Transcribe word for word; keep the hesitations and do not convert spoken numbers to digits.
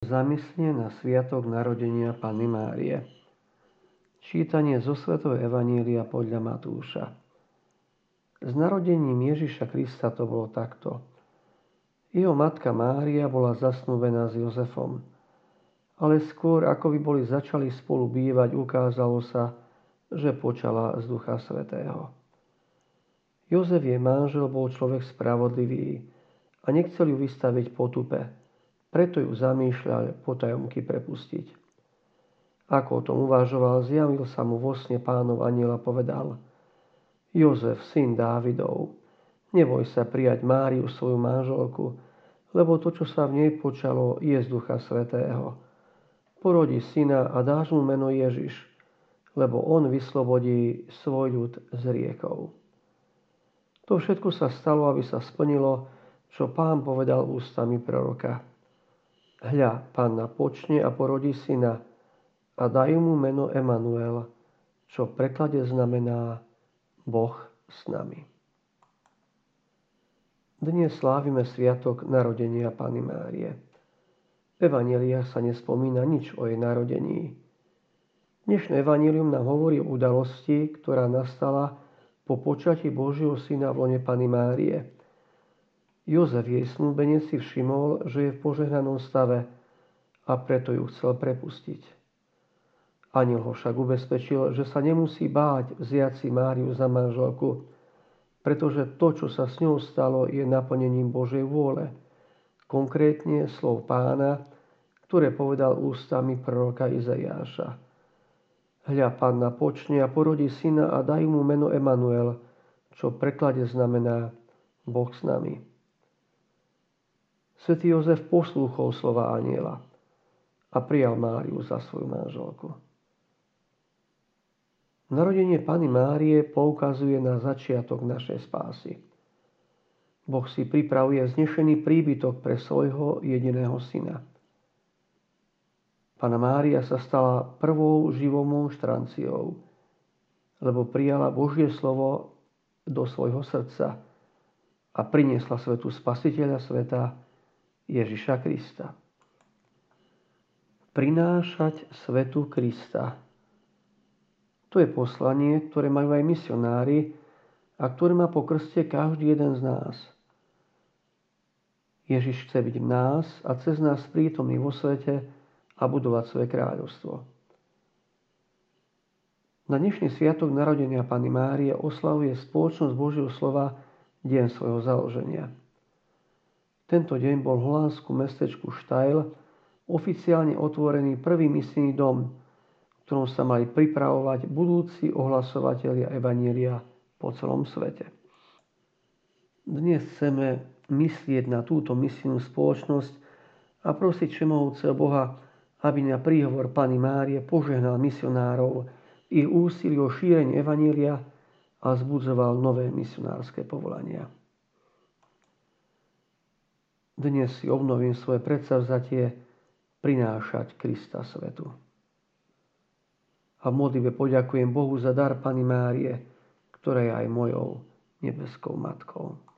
Zamyslenie na sviatok narodenia Panny Márie. Čítanie zo svätého Evanília podľa Matúša. S narodením Ježiša Krista to bolo takto. Jeho matka Mária bola zasnúbená s Jozefom. Ale skôr, ako by boli začali spolu bývať, ukázalo sa, že počala z Ducha Svätého. Jozef, jej manžel, bol človek spravodlivý a nechcel ju vystaviť potupe. Preto ju zamýšľal potajomky prepustiť. Ako o tom uvažoval, zjavil sa mu vo sne Pánov anjel a povedal: Jozef, syn Dávidov, neboj sa prijať Máriu, svoju manželku, lebo to, čo sa v nej počalo, je z Ducha Svätého. Porodí syna a dáš mu meno Ježiš, lebo on vyslobodí svoj ľud z hriechov. To všetko sa stalo, aby sa splnilo, čo Pán povedal ústami proroka. Hľa, panna počne a porodí syna a dajú mu meno Emanuel, čo v preklade znamená Boh s nami. Dnes slávime sviatok narodenia Panny Márie. V evanjeliách sa nespomína nič o jej narodení. Dnešné evanjelium nám hovorí o udalosti, ktorá nastala po počatí Božieho syna v lone Panny Márie. Jozef, jej snúbenec, si všimol, že je v požehnanom stave a preto ju chcel prepustiť. Anjel ho však ubezpečil, že sa nemusí báť vziať si Máriu za manželku, pretože to, čo sa s ňou stalo, je naplnením Božej vôle, konkrétne slov Pána, ktoré povedal ústami proroka Izaiáša. Hľa, panna počne a porodí syna a dajú mu meno Emanuel, čo v preklade znamená Boh s nami. Svätý Jozef poslúchol slova anjela a prijal Máriu za svoju manželku. Narodenie Panny Márie poukazuje na začiatok našej spásy. Boh si pripravuje vznešený príbytok pre svojho jediného syna. Panna Mária sa stala prvou živou monštranciou, lebo prijala Božie slovo do svojho srdca a priniesla svetu Spasiteľa sveta Ježiša Krista. Prinášať svetu Krista. To je poslanie, ktoré majú aj misionári a ktoré má po krste každý jeden z nás. Ježiš chce byť v nás a cez nás prítomný vo svete a budovať svoje kráľovstvo. Na dnešný sviatok narodenia Panny Márie oslavuje spoločnosť Božieho slova deň svojho založenia. Tento deň bol v holandskom mestečku Štajl oficiálne otvorený prvý misijný dom, v ktorom sa mali pripravovať budúci ohlasovatelia evanjelia po celom svete. Dnes chceme myslieť na túto misijnú spoločnosť a prosiť všemohúceho Boha, aby na príhovor Panny Márie požehnal misionárov ich úsilí o šírenie evanjelia a vzbudzoval nové misionárske povolania. Dnes si obnovím svoje predsavzatie prinášať Krista svetu. A v modlitbe poďakujem Bohu za dar Panny Márie, ktorá je aj mojou nebeskou matkou.